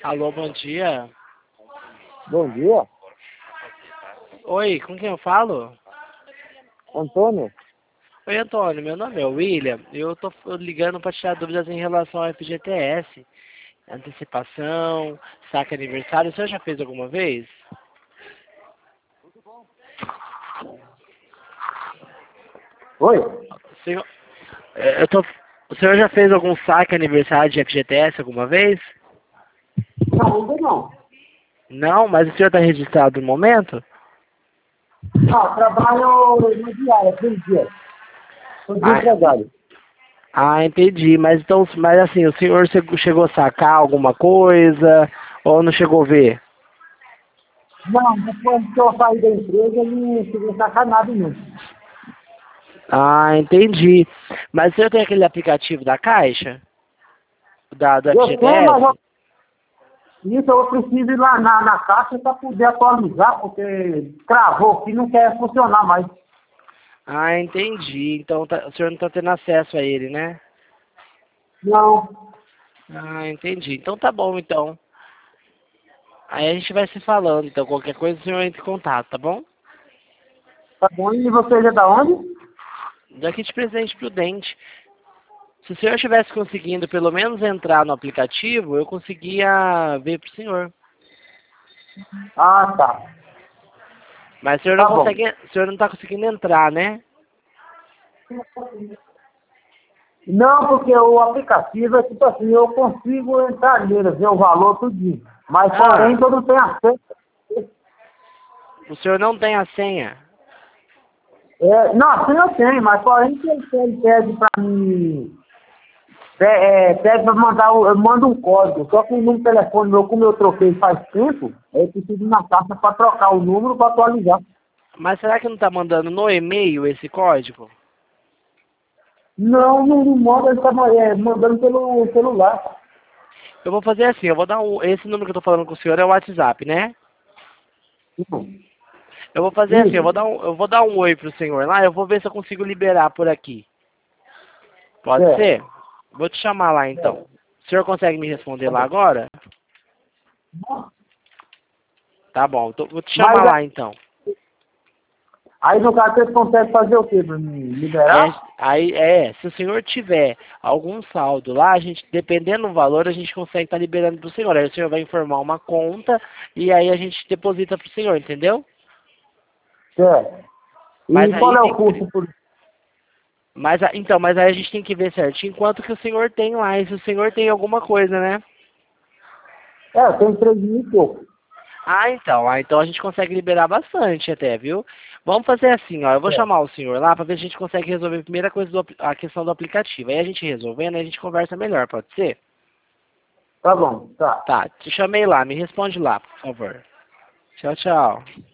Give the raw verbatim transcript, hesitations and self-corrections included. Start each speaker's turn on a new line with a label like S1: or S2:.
S1: Alô, bom dia.
S2: Bom dia,
S1: Oi, com quem eu falo?
S2: Antônio.
S1: Oi, Antônio, meu nome é William. Eu tô ligando para tirar dúvidas em relação ao F G T S. Antecipação, saque aniversário. O senhor já fez alguma vez?
S2: Oi?
S1: O senhor, é, eu tô, o senhor já fez algum saque aniversário de F G T S alguma vez?
S2: Não, ainda não.
S1: Não, mas o senhor está registrado no momento?
S2: Ah, trabalho no diário, todo dia. Sou
S1: Ah,
S2: desempregado.
S1: ah, entendi. Mas então, mas assim, o senhor che- chegou a sacar alguma coisa ou não chegou a ver?
S2: Não, depois que eu saí da empresa, eu não cheguei a sacar nada, não.
S1: Ah, entendi. Mas o senhor tem aquele aplicativo da Caixa? Da, do
S2: Eu tenho, mas
S1: F G T S?
S2: eu, isso eu preciso ir lá na, na caixa para poder atualizar, porque travou aqui, não quer funcionar mais.
S1: Ah, entendi. Então tá- o senhor não está tendo acesso a ele, né?
S2: Não.
S1: Ah, entendi. Então tá bom, então. Aí a gente vai se falando. Então qualquer coisa o senhor entra em contato, tá bom?
S2: Tá bom, e você é da onde?
S1: Daqui de Presidente Prudente. Se o senhor estivesse conseguindo pelo menos entrar no aplicativo, eu conseguia ver pro senhor.
S2: Ah, tá.
S1: Mas o senhor não
S2: Tá bom.
S1: consegue, o senhor não está conseguindo entrar, né?
S2: Não, porque o aplicativo é tipo assim, eu consigo entrar nele, ver o valor tudinho. Mas porém
S1: Ah,
S2: eu não tenho acesso.
S1: o senhor não tem a senha.
S2: É, não, assim eu tenho, mas porém que ele ele pede pra mim. pe- É, pede pra mandar, o- eu mando um código. Só que o número de telefone meu, como eu troquei faz tempo, eu preciso ir na caixa pra trocar o número pra atualizar.
S1: Mas será que não está mandando no e-mail esse código?
S2: Não, não, não manda, ele tá é, mandando pelo celular.
S1: Eu vou fazer assim, eu vou dar um. Esse número que eu tô falando com o senhor é o WhatsApp, né? Eu vou fazer assim, eu vou
S2: Isso.
S1: dar um, eu vou dar um oi pro senhor lá, eu vou ver se eu consigo liberar por aqui. Pode
S2: Certo.
S1: ser? Vou te chamar lá então. O senhor consegue me responder lá agora? Tá bom, tô- vou te chamar
S2: Mas
S1: lá então.
S2: aí no caso você consegue fazer o quê? Pra me
S1: Aí,
S2: liberar?
S1: a- aí é, se o senhor tiver algum saldo lá, a gente, dependendo do valor, a gente consegue estar liberando pro senhor. Aí o senhor vai informar uma conta e aí a gente deposita pro senhor, entendeu?
S2: Certo.
S1: Mas
S2: E qual
S1: aí
S2: é
S1: tem
S2: o
S1: que.
S2: custo por
S1: Mas, a- então, mas aí a gente tem que ver certinho quanto que o senhor tem lá, e se o senhor tem alguma coisa, né?
S2: É, eu tenho três mil e pouco.
S1: Ah, então, ah, então a gente consegue liberar bastante até, viu? Vamos fazer assim, ó, eu vou
S2: É.
S1: chamar o senhor lá para ver se a gente consegue resolver a primeira coisa, do, apli- a questão do aplicativo. Aí a gente resolvendo, aí a gente conversa melhor, pode ser?
S2: Tá bom, tá.
S1: Tá, te chamei lá, me responde lá, por favor. Tchau, tchau.